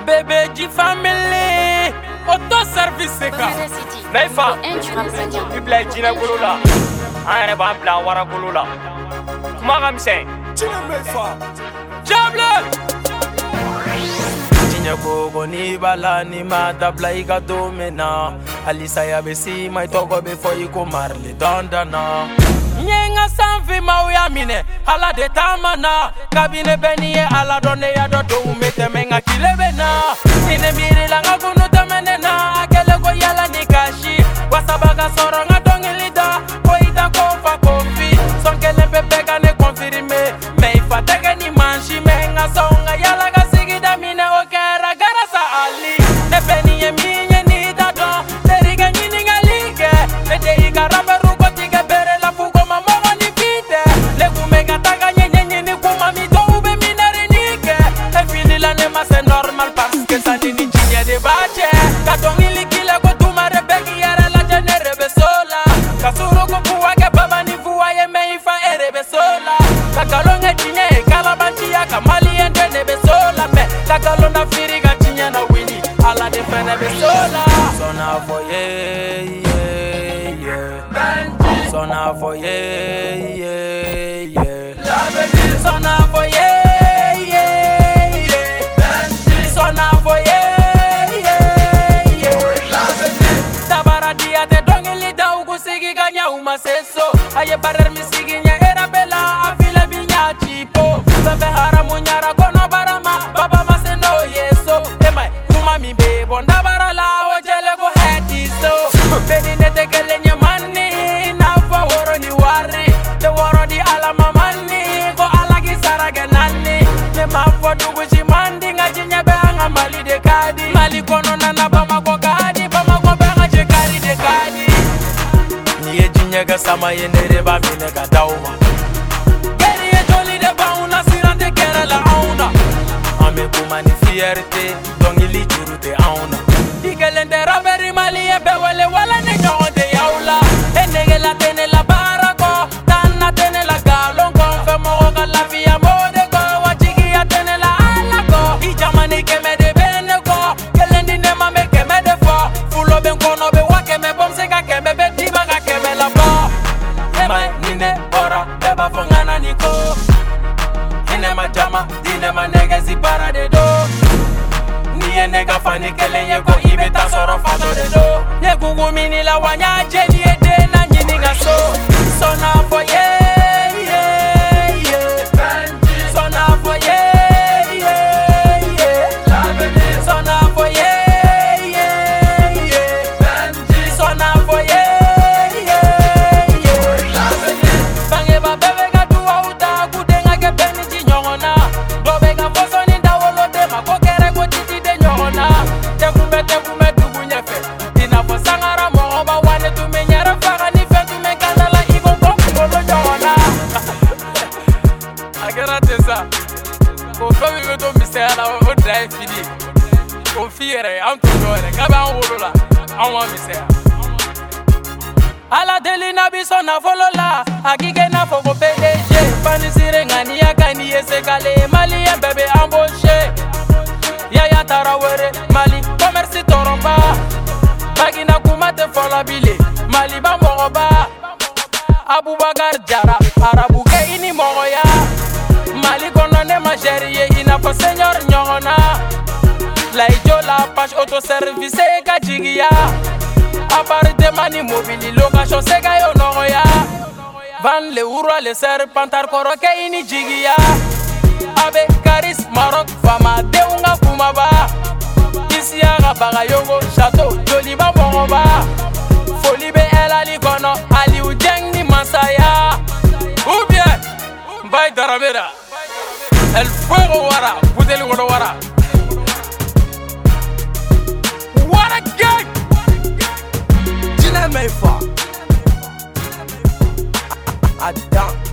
BBG family auto service ka Naifa Ibla jina gulula Ayre ba bla wara gulula Magam sen Jina Naifa Jable Jina gogo ni bala ni mata blaiga domena Alisa ya besi mai togo before you ko marle dondana Nyenga sanvi mauya mine ala de tamana kabine beniye ala donne ya do umete menga kilebena ine miri langa kunu temenena akele ko yala ni kashi wasabaga soronga dongilida ko ita kofa kofi sonkele pepega ne confirme me ifatege ni manshi menga songa yala ga sigida mine okera garasa ali ne beniye minye ni dado teriga nyini ngalige ne de igarabe ruko tige bere la fuko c'est normal parce que ça n'est ni digne de bache Katon ili kila ko tumare begi yara la jenere besola Kasuro ko puwa ke baba ni vuwa ye meifa ere besola Kakalonge tinye kala banchi ya kamali ende ne besola Me kakalonda firiga tinye na wini ala defene besola Sona for ye Sona for ye Sona for ye Seso aye barer misiginya era bela afile binya chipo bebe haramu nyara kono barama baba maseno yeso emai kuma mi be bonda barala ojele go heti so beni nete kelenye manni na fa woro ni wari te woro di alama manni go alagi sarage nanni me ma fo dugu ci mandi ngajinya be anga mali de kadi mali kono nana bama go kadi bama go be ngaje kari de kadi Nyega sama yenere ba minega dauma Geri e joli de bauna sirante kera la auna Ame kuma ni fierté donc ili jurute auna Digelende raberi mali e bewele wala ne jonde yaula Enege la tene la barako Tanna tene la galon Konfe moro ka la via mode ko Wachigi ya tene la alako Ijamani keme de bene ko Gelendi ne mame keme de fo Fulo ben kono be wakeme bomse ka keme be tiba ka keme la Nine ora beba fongana niko Ine majama dine manege zipara de do Niye nega fani kele yego ibe tasoro fato de do Yegu gumini la wanya jeni ede na njini nga so Sona for ye Sona for ye Sona for ye Sona for ye Ala deli na biso na folola Agige na fogo PDG Panisire ngani ya kani yesekale Mali en bebe embauché Yaya Tarawere Mali commerce toromba Bagina kumate fola bile Mali ba moroba Abubakar Jara Arabu ke ini moroya Mali kono ne majerie ina po seigneur nyona La ijo la page autoservice ka jigiya Appartement ni mobili location sega yo noroya Van le urwa le ser pantar koroke ini jigiya Abe Karis Maroc fama de unga kumaba Isi ya baga yongo chateau joli ba moroba Foli be elali kono ali ujeng ni masaya Ou bien Mbaye Daramera El fuego wara budeli wono wara Wara gang Jina Naifa Adam